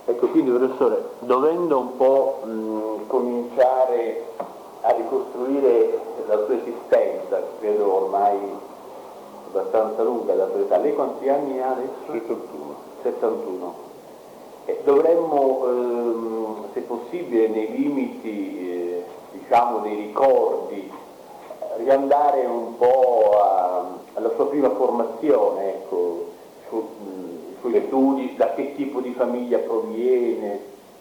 Ecco, quindi professore, dovendo un po' cominciare a ricostruire la sua esistenza, credo ormai abbastanza lunga la sua età, lei quanti anni ha adesso? 71. 71. Dovremmo, se possibile, nei limiti diciamo dei ricordi, riandare un po' alla sua prima formazione, ecco, i suoi studi, da che tipo di famiglia proviene.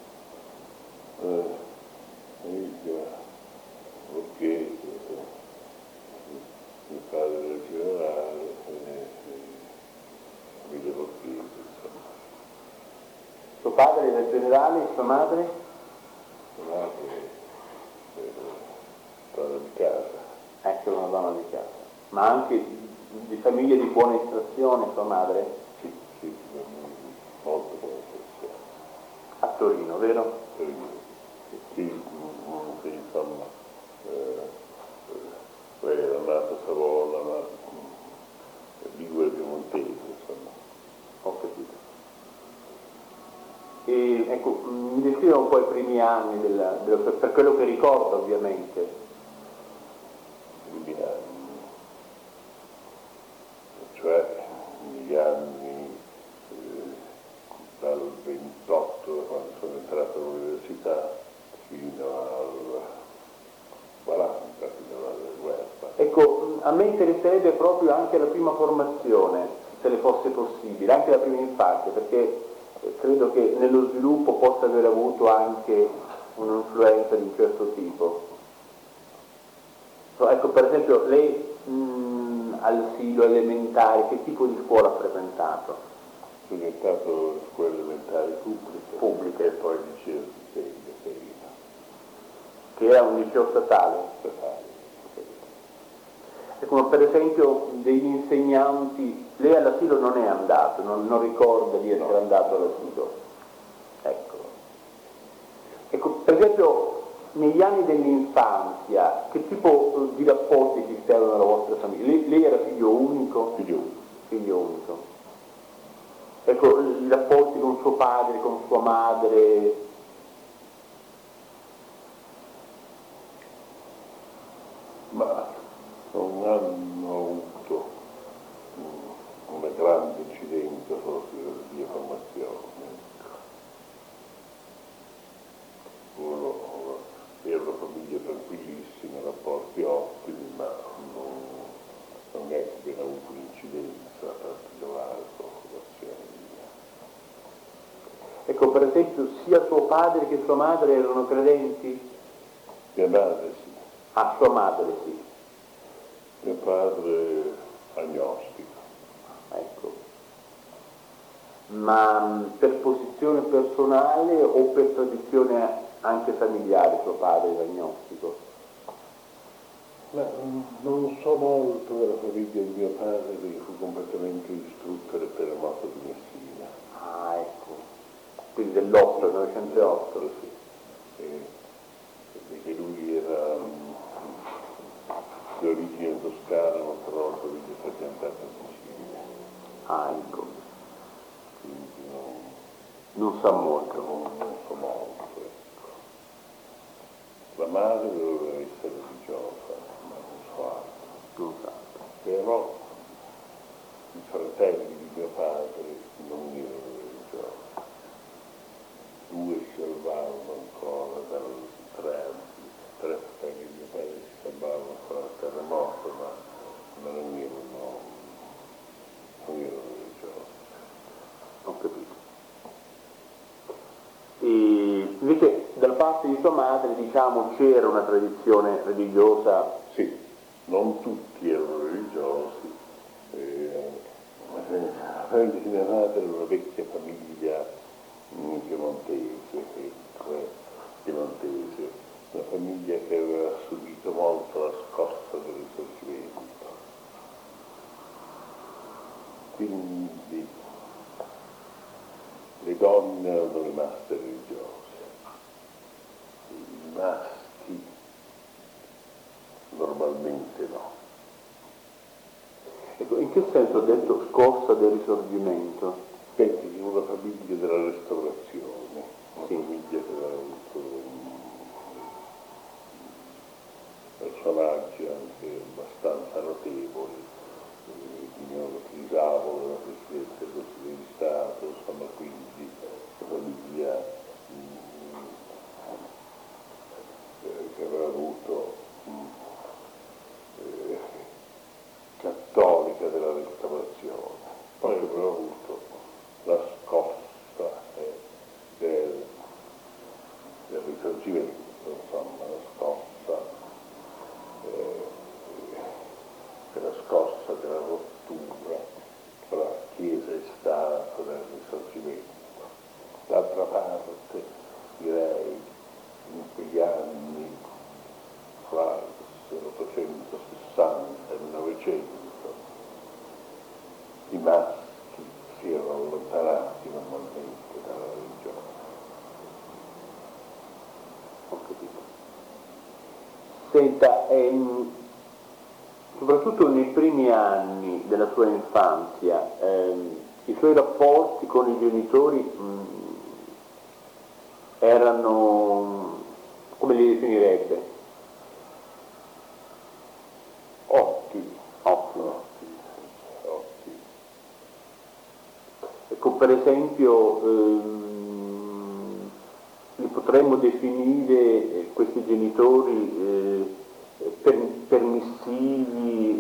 Perché mio padre era generale, famiglia borghese, insomma. Suo padre era generale e sua madre? Mia madre era donna di casa. Ecco, una donna di casa. Ma anche di famiglia di buona estrazione, sua madre? Sì, molto buona persona. A Torino, vero? Sì, insomma, lei era nata a Savona, ma Ligure piemontese, insomma. Ho capito. E ecco, mi descriva un po' i primi anni per quello che ricordo, ovviamente. Primi anni, cioè negli anni dal 28, quando sono entrato all'università, fino al 40, fino alla guerra. Ecco, a me interesserebbe proprio anche la prima formazione, se le fosse possibile, anche la prima infanzia, perché credo che nello sviluppo possa aver avuto anche un'influenza di un certo tipo. Ecco, per esempio, lei all'asilo elementare, che tipo di scuola ha frequentato? Sono entrato a scuole elementari pubbliche e poi liceo di Serena. Che era un liceo statale? Statale. Ecco, ma per esempio degli insegnanti, lei all'asilo non è andato, non ricorda di essere andato all'asilo. Ecco, per esempio negli anni dell'infanzia, che tipo di rapporti esistevano nella vostra famiglia? Lei era figlio unico? Figlio unico. Ecco, i rapporti con suo padre, con sua madre. Ma non hanno avuto una grande incidenza forse della mia formazione. Era una famiglia tranquillissima, rapporti ottimi, ma non è che abbiano avuto un'incidenza particolare sulla formazione mia. Ecco, per esempio, sia suo padre che sua madre erano credenti? Mia madre sì. Ah, sua madre sì. Mio padre agnostico. Ecco. Ma per posizione personale o per tradizione anche familiare suo padre era agnostico? Ma non so molto della famiglia di mio padre perché fu completamente distrutta dal terremoto di Messina. Ah, ecco. Quindi dell'8, 1908. Sì. Perché lui era di origine toscana, ma però la famiglia è stata piantata in Sicilia. Ah, ecco. Quindi Non sa molto. Non so molto, ecco. La madre doveva essere religiosa, ma non so altro. Non sa. Però i fratelli di mio padre non erano religiosi. 2 si salvarono ancora tre fratelli di mio padre si salvarono ancora dal terremoto, ma non erano religiosi. Ho capito. E invece dalla parte di sua madre, diciamo, c'era una tradizione religiosa? Sì, non tutti erano religiosi. La famiglia di mia madre era una vecchia famiglia piemontese, una famiglia che aveva subito molto la scossa del Risorgimento. Quindi le donne erano rimaste religiose, i maschi normalmente no. Ecco, in che senso ho detto scossa del Risorgimento? Pensi che una famiglia della Restaurazione, Senta, soprattutto nei primi anni della sua infanzia, i suoi rapporti con i genitori erano, come li definirebbe? Ottimi. Ottimi. Ottimi. Ecco, per esempio, li potremmo definire questi genitori permissivi,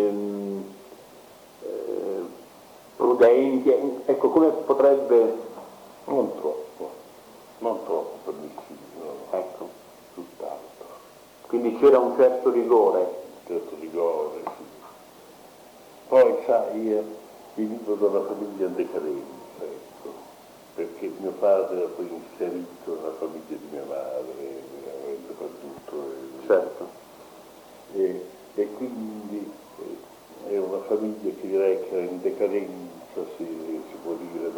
prudenti, ecco, come potrebbe... Non troppo permissivi, no, Ecco. tutt'altro. Quindi c'era un certo rigore. Un certo rigore, sì. Poi, sai, io venivo da una famiglia decadenza, ecco, perché mio padre era poi inserito nella famiglia di mia madre, veramente per tutto. Certo. E quindi è una famiglia che direi che era in decadenza, si può dire,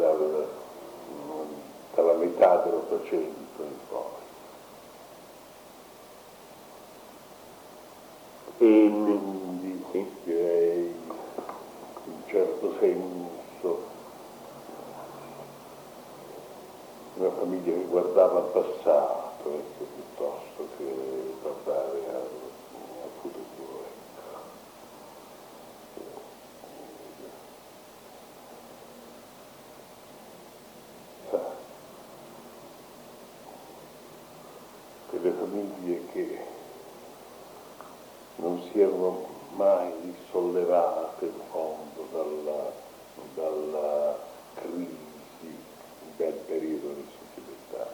dalla metà dell'Ottocento in poi. Quindi Sì. direi in un certo senso una famiglia che guardava al passato, ecco, piuttosto che guardare al futuro. Delle famiglie che non si erano mai risollevate in fondo dalla crisi del periodo di società.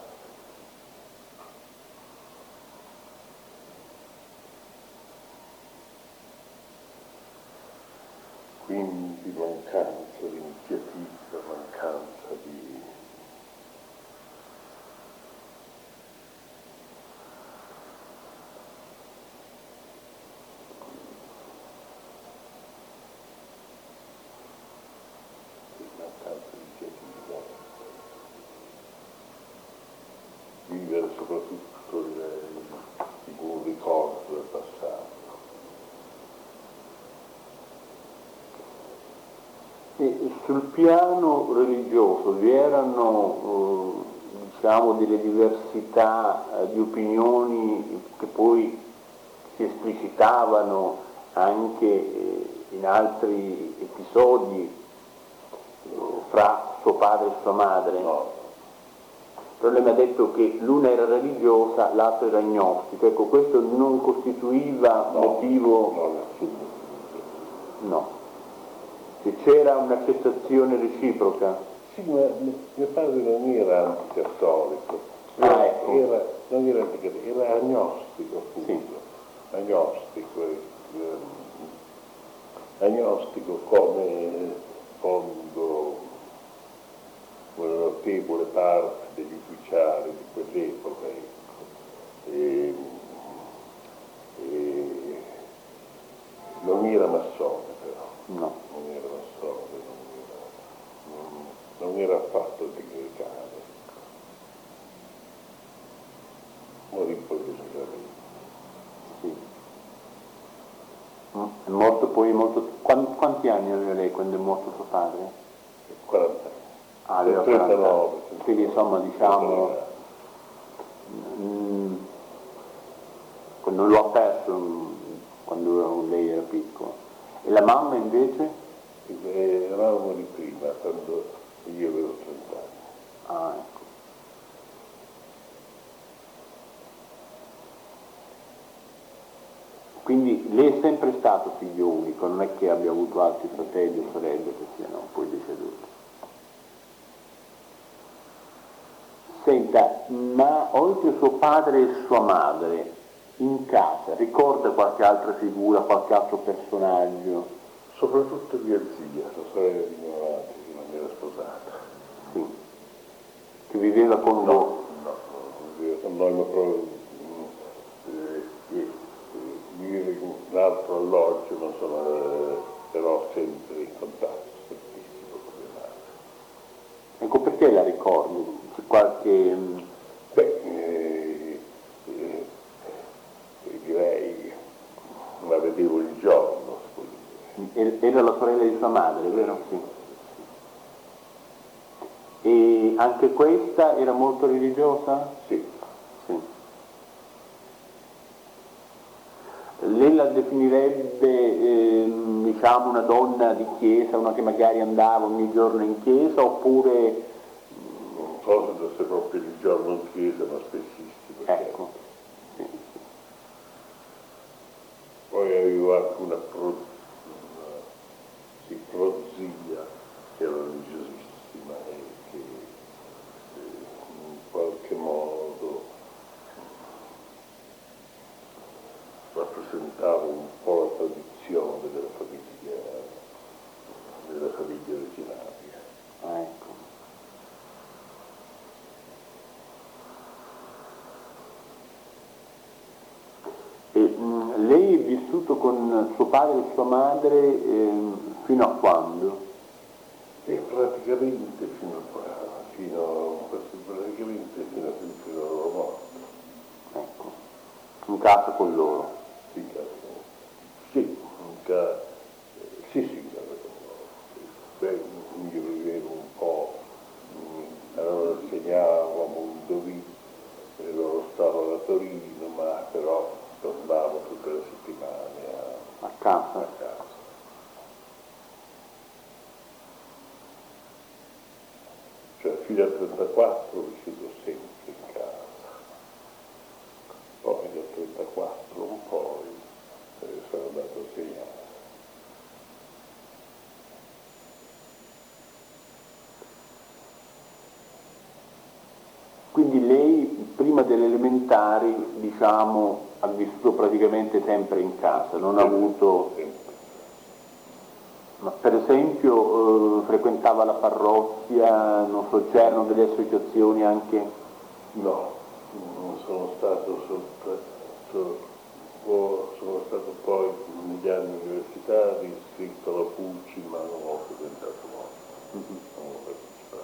Quindi mancanza di iniziativa, mancanza di... vivere soprattutto un ricordo del passato. E sul piano religioso vi erano, diciamo, delle diversità di opinioni che poi si esplicitavano anche in altri episodi fra suo padre e sua madre? No. Però lei mi ha detto che l'una era religiosa, l'altra era agnostica. Ecco, questo non costituiva motivo... No, nessuno. No. Se c'era un'accettazione reciproca. Sì, ma mio padre non era anticattolico, Ecco. non era anticattolico, era agnostico, appunto. Sì. Agnostico come fondo una notevole parte degli ufficiali di quell'epoca, ecco. Non era massone però. No. Non era massone, non era affatto anticlericale. Morì poi vegetariano. Sì. È morto poi molto... Quanti anni aveva lei quando è morto suo padre? 40 anni. Ah, aveva 39. Quindi insomma, diciamo, non lo ha perso quando lei era piccola. E la mamma invece? Eravamo di prima, quando io avevo 30 anni. Ah, ecco. Quindi lei è sempre stato figlio unico, non è che abbia avuto altri fratelli o sorelle che siano poi deceduti. Senta, ma oltre suo padre e sua madre, in casa ricorda qualche altra figura, qualche altro personaggio? Soprattutto mia zia, la sorella di mia madre, che non era sposata. Sì. Che viveva con voi? No, non viveva con noi, ma proprio viveva in un altro alloggio, non sono, però sempre in contatto strettissimo con mia madre. Ecco, perché la ricordi? C'è qualche... Beh, direi sua madre, vero? Sì. E anche questa era molto religiosa? Sì. Sì. Lei la definirebbe, diciamo, una donna di chiesa, una che magari andava ogni giorno in chiesa, oppure... Non so se fosse proprio il giorno in chiesa, ma spessissimo. Ecco. Sì. Poi avevo anche una prozia che era religiosissima e che in qualche modo rappresentava un po' la tradizione della famiglia originaria. Ah, ecco. E, lei è vissuto con suo padre e sua madre fino a quando? E praticamente fino alla loro morte. Ecco. In casa con loro. Sì, sì, sì, beh, io vivevo un po', allora insegnavo a Mondovì e loro stavano a Torino, ma però tornavo tutte le settimane A casa? a casa. Cioè fino al 34 ho vissuto sempre in casa, poi dal 34 un po' sono andato a insegnare. Quindi lei prima delle elementari, diciamo, ha vissuto praticamente sempre in casa, non ha avuto... Ma per esempio frequentava la parrocchia, non so, c'erano delle associazioni anche? No, non sono stato sono stato poi negli anni universitari iscritto alla Pulci, ma non ho frequentato molto. Non ho partecipato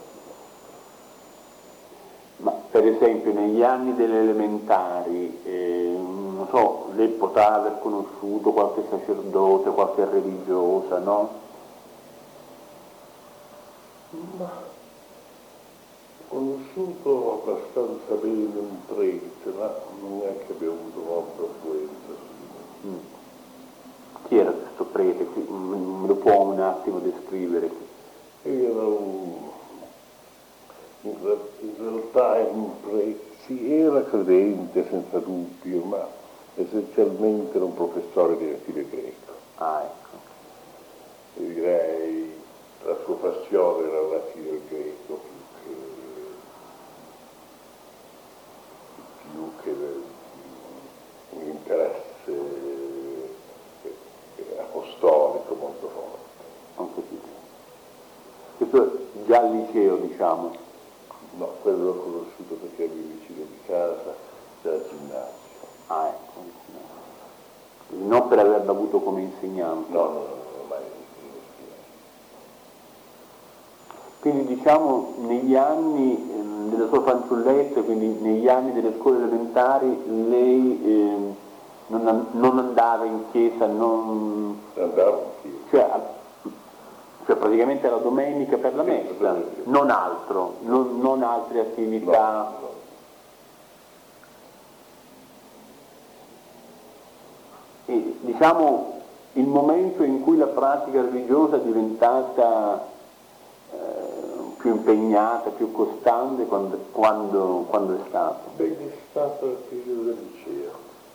molto. Ma per esempio negli anni delle elementari, non so, lei potrà aver conosciuto qualche sacerdote, qualche religiosa, no? Ma ho conosciuto abbastanza bene un prete, ma non è che abbia avuto molta affluenza. Chi era questo prete? Me lo può un attimo descrivere? Era in realtà era un prete, sì, era credente senza dubbio, ma essenzialmente era un professore di stile greco. Ah, ecco. E direi la sua passione era latino greco più che un interesse apostolico molto forte. Non capito. Questo è già al liceo, diciamo. No, quello l'ho conosciuto perché ero vicino di casa, dal ginnasio. Ah, ecco. Quindi non per averlo avuto come insegnante. No, mai. Quindi diciamo negli anni della sua fanciullezza, quindi negli anni delle scuole elementari, lei non andava in chiesa, non... Andavo anch'io. Cioè praticamente la domenica per la messa, non altro, non altre attività. No. E, diciamo il momento in cui la pratica religiosa è diventata più impegnata, più costante, quando è stato? Beh, è stato il periodo del liceo,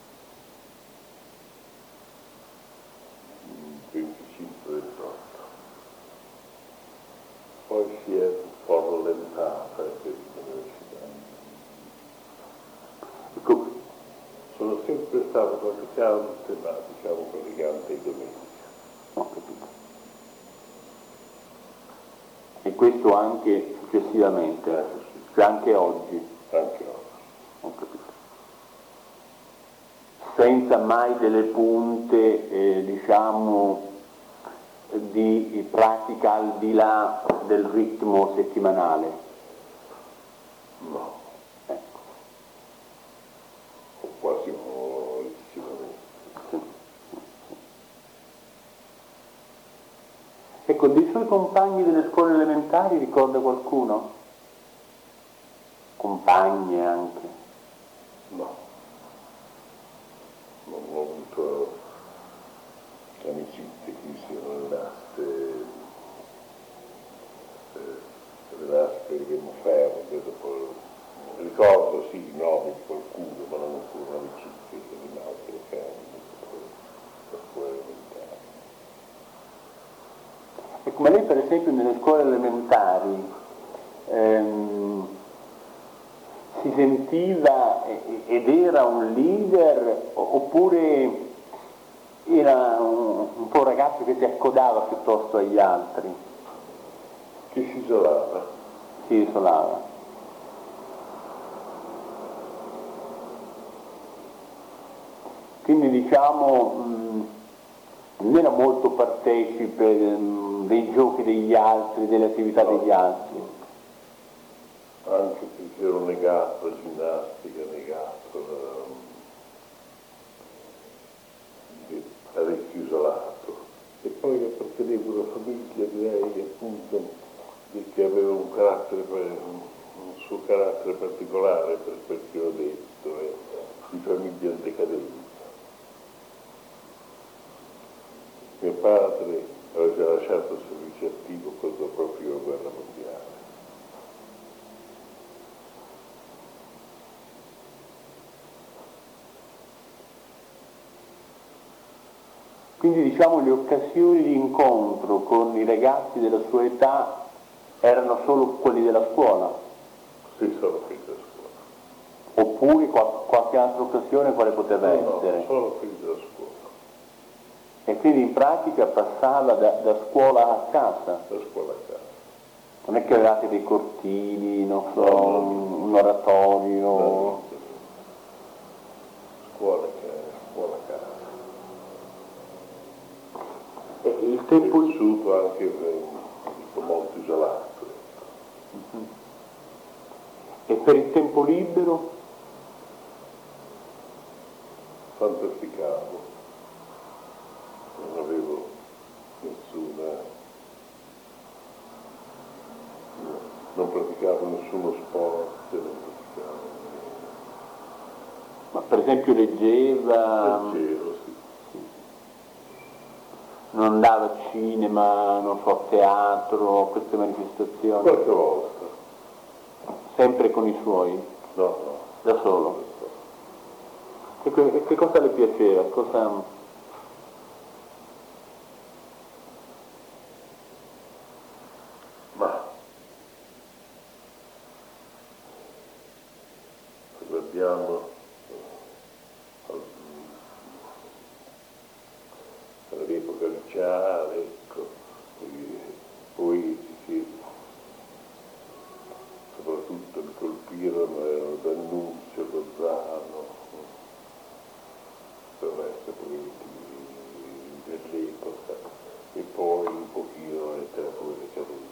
25-28. Poi si è un po' rallentata l'università. Ecco, Sono sempre stato praticante, ma diciamo praticante di domenica. ho capito. E questo anche successivamente, cioè anche oggi. Anche oggi. Ho capito. Senza mai delle punte, diciamo, di pratica al di là del ritmo settimanale. No, Ecco. o quasi morissimamente. suoi compagni delle scuole elementari ricorda qualcuno? Compagne anche? No, non ho avuto amicizie che siano rimaste diciamo, ferme, dopo ricordo sì i nomi di qualcuno, ma non furono amicizie che rimasero ferme per scuola elementare. E come lei per esempio nelle scuole elementari si sentiva ed era un leader oppure era un po' un ragazzo che si accodava piuttosto agli altri? Che si isolava? Si isolava. Quindi diciamo non era molto partecipe dei giochi degli altri, delle attività degli altri. Anche perché ero negato alla ginnastica, negato, parecchio isolato. E poi appartenevo a una famiglia, direi appunto, che aveva un carattere, un suo carattere particolare per quel che ho detto, di famiglia in decadenza. Mio padre aveva già lasciato il servizio attivo quando proprio la guerra mondiale. Quindi diciamo le occasioni di incontro con i ragazzi della sua età erano solo quelli della scuola? Sì, solo quelli della scuola. Oppure qualche altra occasione quale poteva essere? No, solo quelli della scuola. E quindi in pratica passava da scuola a casa? Da scuola a casa. Non è che avevate dei cortili, non so, No, un oratorio? No. Scuola a casa. E il tempo... Ho vissuto anche molto isolato. E per il tempo libero? Fantasticavo. Non avevo non praticavo nessuno sport, non praticavo. Ma per esempio leggeva? Leggevo, sì. Non andava a cinema, non so, a teatro, queste manifestazioni? Qualche volta. Sempre con i suoi? No. Da solo? E che cosa le piaceva? Cosa... Ma guardiamo all'epoca liceale, ecco, i poeti che soprattutto mi colpirono erano D'Annunzio, Lozano, per il resto poeti dell'epoca, e poi un pochino la letteratura decadente.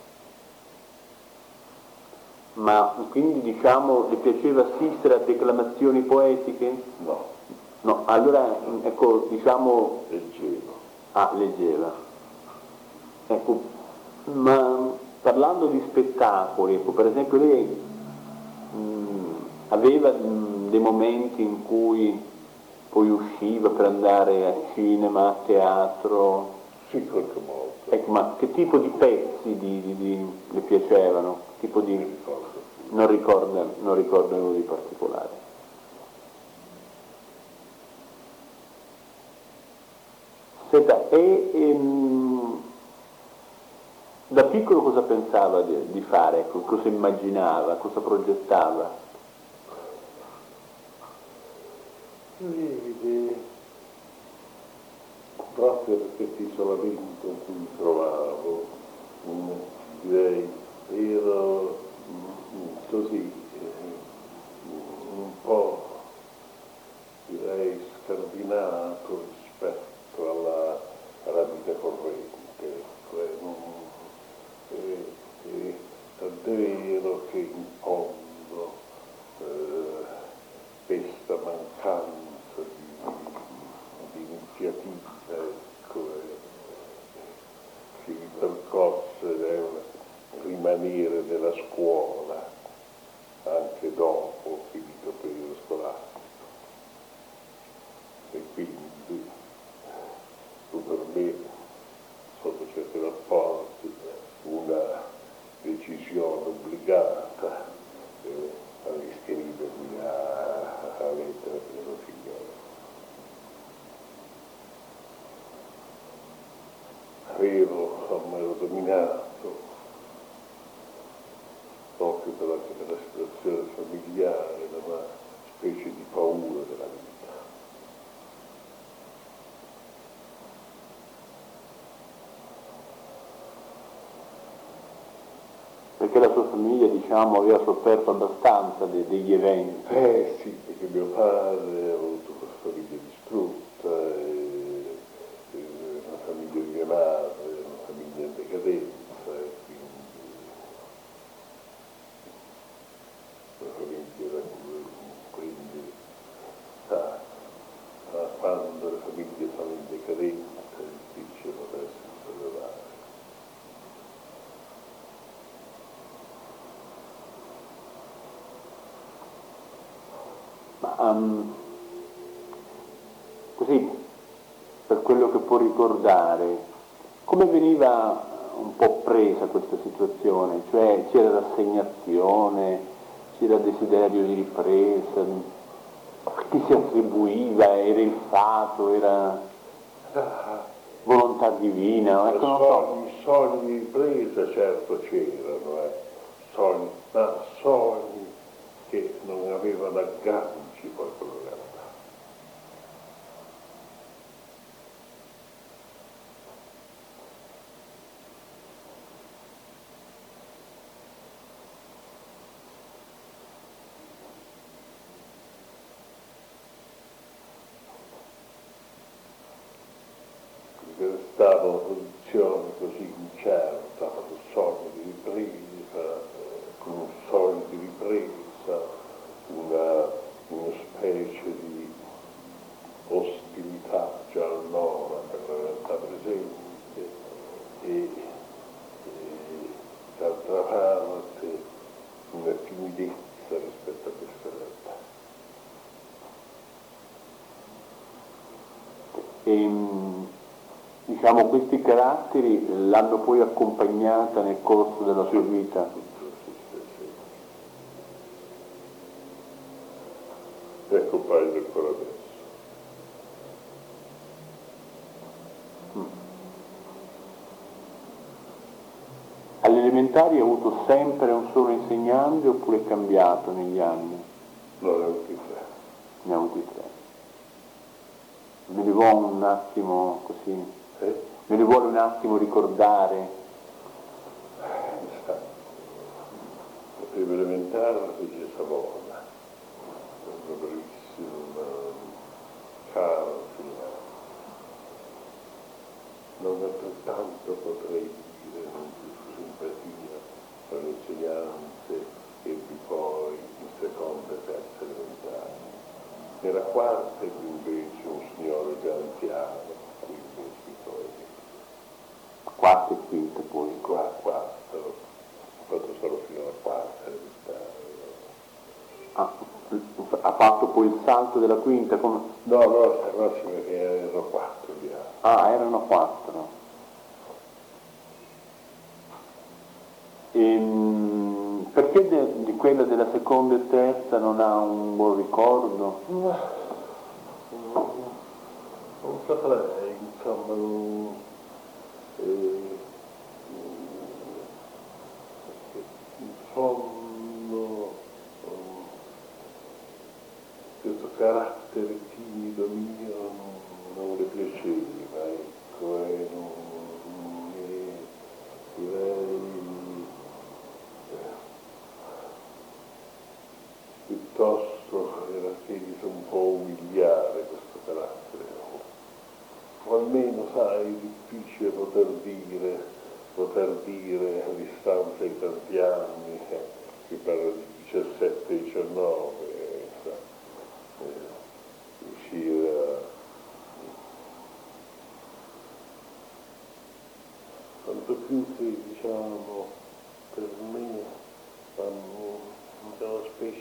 Ma quindi diciamo le piaceva assistere a declamazioni poetiche? No. No, allora ecco diciamo... Leggevo. Ah, leggeva. Ecco, ma parlando di spettacoli, ecco, per esempio lei aveva dei momenti in cui poi usciva per andare a cinema, a teatro? Sì, qualche volta. Ecco, ma che tipo di pezzi le piacevano? Che tipo di... Non ricorda uno di particolare. Senta, da piccolo cosa pensava di fare? Ecco, cosa immaginava, cosa progettava? Vedi, proprio per questo isolamento in cui mi trovavo, direi, ero così, un po', direi, scardinato rispetto alla vita corrente. Ecco, tant'è vero che in fondo questa mancanza di iniziativa, ecco, che mi percorre rimanere nella scuola anche dopo finito il periodo scolastico. E quindi tu per me, sotto certi rapporti, una decisione obbligata a iscrivermi a lettera per lo figlio. Ero dominato proprio dalla situazione familiare, da una specie di paura della vita. Perché la sua famiglia, diciamo, aveva sofferto abbastanza degli eventi. Sì, perché mio padre ha avuto una famiglia distrutta, una famiglia di mia madre, una famiglia in decadenza, e quindi una famiglia da cui, quindi, sa, quando le famiglie sono in decadenza è difficile potersi sollevare. Così, per quello che può ricordare, come veniva un po' presa questa situazione? Cioè c'era rassegnazione, c'era desiderio di ripresa, chi si attribuiva, era il fato, era volontà divina, ecco, non so. Sogni di ripresa certo c'erano, ma sogni che non avevano agganci poi con la realtà. Perché stava una posizione così incerta, un sogno di ripresa, con un sogno di ripresa, una specie di ostilità già allora per la realtà presente e d'altra parte una timidezza rispetto a questa realtà. Diciamo, questi caratteri l'hanno poi accompagnata nel corso della sua vita. Sì. E accompagna ancora adesso. Alle elementari ha avuto sempre un solo insegnante oppure è cambiato negli anni? No, ne ho avuti tre. Ne ha avuti tre. Me li vuole un attimo così? Me li vuole un attimo ricordare? La prima elementare la fece Savona, una bravissima, cara insegnante. Non altrettanto potrei dire, non più su simpatia per l'insegnante ebbi poi in seconda e terza elementare. Nella quarta ebbi invece un signore già anziano, qui mi ospitò. Quarta e quinta poi. Quarta, ho fatto solo fino alla quarta elementare. Ha fatto poi il salto della quinta? Come? No, perché erano quattro gli anni. Ah, erano quattro. Perché di quella della seconda e terza non ha un buon ricordo? Non saprei, insomma, in fondo questo carattere timido mio non le piaceva, ecco, e direi piuttosto era teso un po' umiliare questo carattere, o almeno sai, è difficile poter dire a distanza di tanti anni, si parla di 17-19, riuscire a quanto più che diciamo per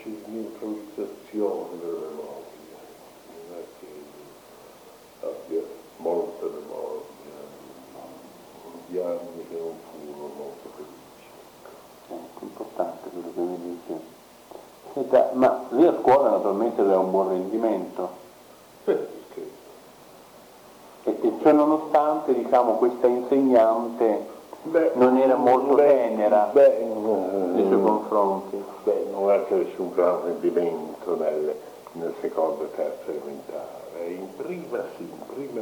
specie di improvvisazione della memoria, non è che abbia molte memorie, gli anni che non furono molto felici. Ecco, importante quello che mi dice. Senta, ma lì a scuola naturalmente aveva un buon rendimento, Perché? e cioè nonostante, diciamo, questa insegnante non era molto tenera nei suoi confronti. Non è che nessun gran rendimento nel secondo e terzo elementare, in prima sì, in prima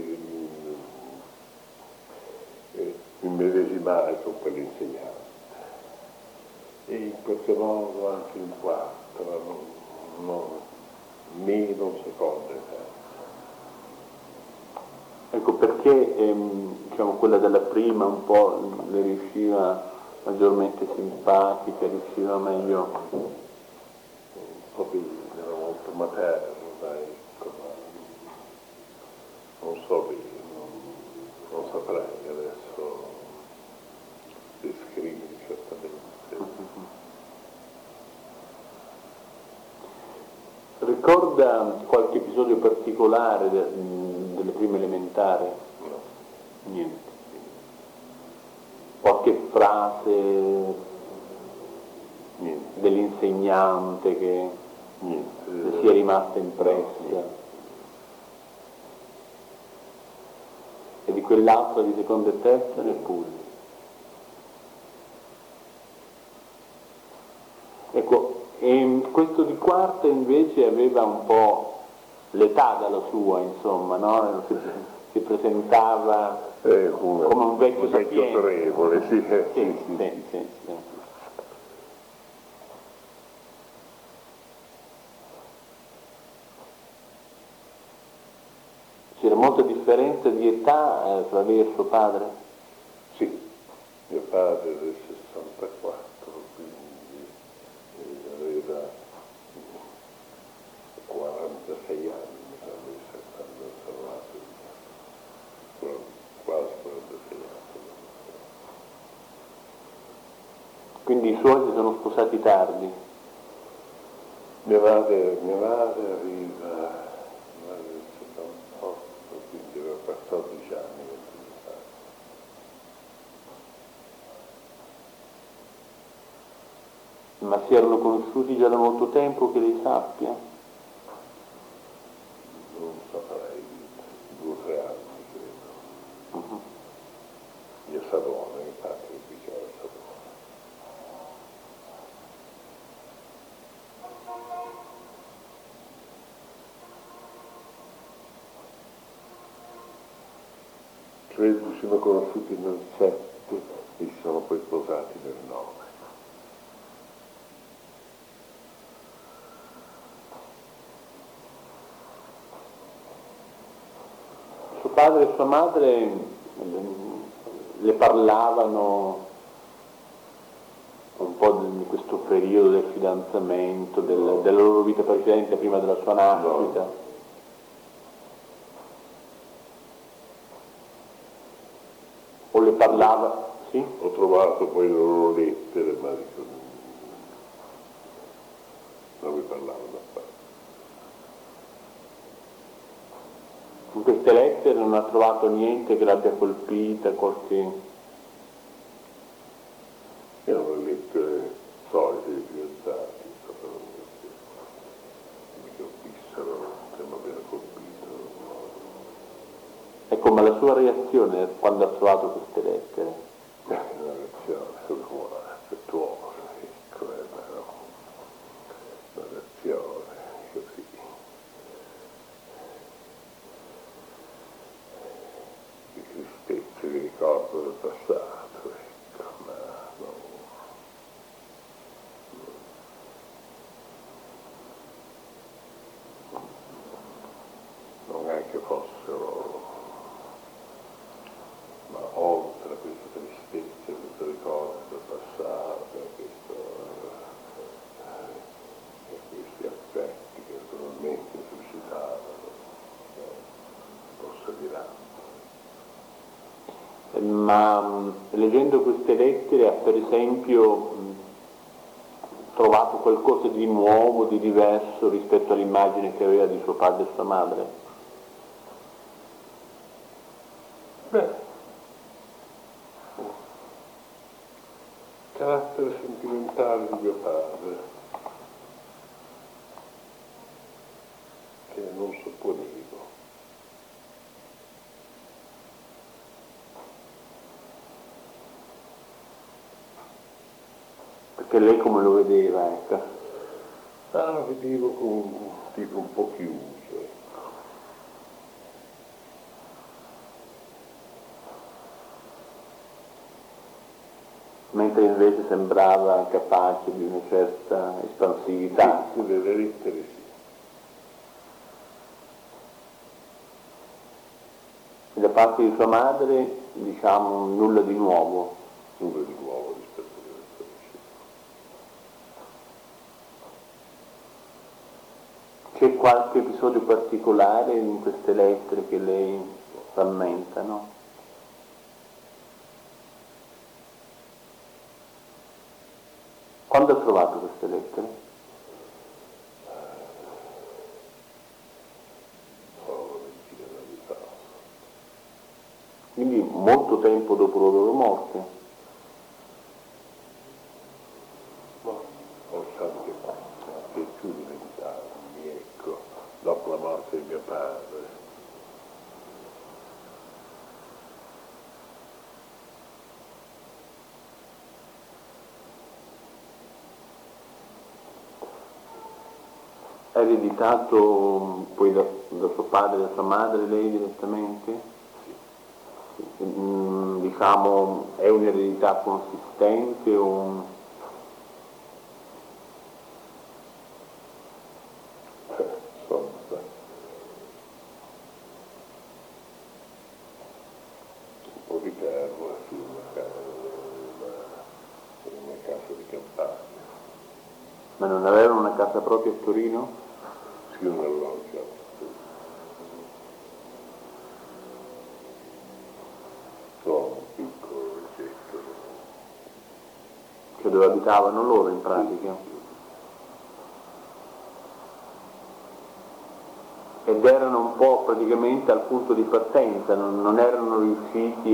mi medesimai con quell'insegnante e in questo modo anche in quarto, meno secondo e terzo. Ecco perché diciamo, quella della prima un po' le riusciva maggiormente simpatica, riusciva meglio. Un po' era molto materno, ecco, ma non so bene, non saprei adesso descrivere esattamente. Ricorda qualche episodio particolare delle prime elementari? No, Niente. Qualche frase niente, dell'insegnante che niente. le sia rimasta impressa? E di quell'altro di seconda e terza neppure. Ecco, e questo di quarta invece aveva un po' l'età dalla sua, insomma, no? Si presentava come un vecchio sapiente. autorevole, sì. Sì. C'era molta differenza di età tra lei e suo padre? Sì, mio padre è del 64, quindi aveva 46 anni, quando sono nato, quasi 46 anni. Quindi i suoi si sono sposati tardi? Mia madre arriva nel 78, quindi aveva 14 anni. Ma si erano conosciuti già da molto tempo, che lei sappia? Non saprei, 2 o 3 anni credo. Io a Savona, infatti, vicino a Savona. Credo si sono conosciuti nel 7 e si sono poi sposati nel 9. Suo padre e sua madre le parlavano un po' di questo periodo del fidanzamento, della loro vita precedente prima della sua nascita? No. O le parlava? Sì? Ho trovato poi le loro lettere, ma dico, non mi parlavano affatto. In queste lettere non ha trovato niente che l'abbia colpita, qualche... Erano le lettere solite dei fidanzati, che mi colpissero, che mi abbiano colpito. Ecco, ma la sua reazione quando ha trovato queste lettere? Una reazione affettuosa, ecco, una reazione così. Di tristezza, di ricordo del passato, ecco, ma non è che fossero, ma oltre a questa tristezza, questo ricordo del passato, questi affetti che naturalmente suscitavano, forse di là. Ma leggendo queste lettere ha per esempio trovato qualcosa di nuovo, di diverso rispetto all'immagine che aveva di suo padre e sua madre? Beh, carattere sentimentale di mio padre, che non sopponevo. Perché lei come lo vedeva, ecco? Lo vedevo con un tipo un po' chiuso. Mentre invece sembrava capace di una certa espansività. Sì, delle lettere sì. E da parte di sua madre, diciamo, nulla di nuovo. Nulla di nuovo rispetto alle lettere sì. C'è qualche episodio particolare in queste lettere che lei rammenta, no? Quando ha trovato queste lettere? Una ventina d'anni fa. Quindi molto tempo dopo la loro morte. Ma forse anche più di 20 anni, ecco, dopo la morte di mio padre. Ha ereditato poi da suo padre e da sua madre lei direttamente? Sì. Diciamo, è un'eredità consistente o... Insomma, un po' di terra su una casa di campagna. Ma non avevano una casa propria a Torino? Sì, una loggia. Un piccolo oggetto. Cioè dove abitavano loro in pratica? Ed erano un po' praticamente al punto di partenza, non erano riusciti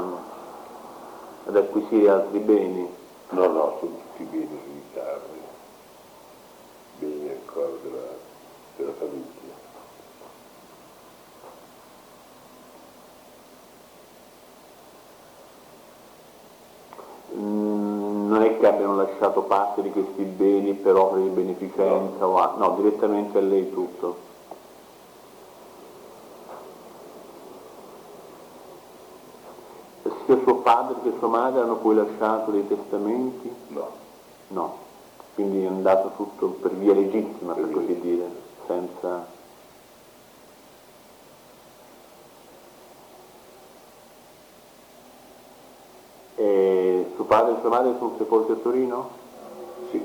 ad acquisire altri beni. No, sono tutti beni ereditari, beni ancora della famiglia. Non è che abbiano lasciato parte di questi beni per opere di beneficenza no, direttamente a lei tutto. Sia suo padre che sua madre hanno poi lasciato dei testamenti? No. No, quindi è andato tutto per via legittima, per così dire, senza... E suo padre e sua madre sono sepolti a Torino? Sì.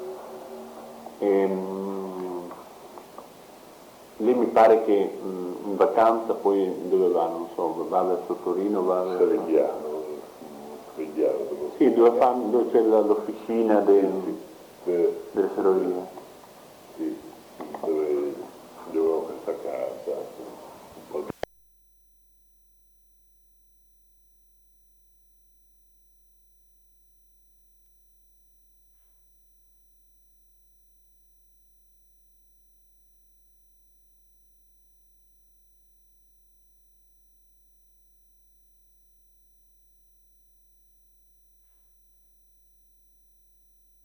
Lei mi pare che in vacanza poi dove va? Non so, va verso Torino, va verso... Savigliano dove... Sì, dove c'è l'officina delle ferrovie. Sì.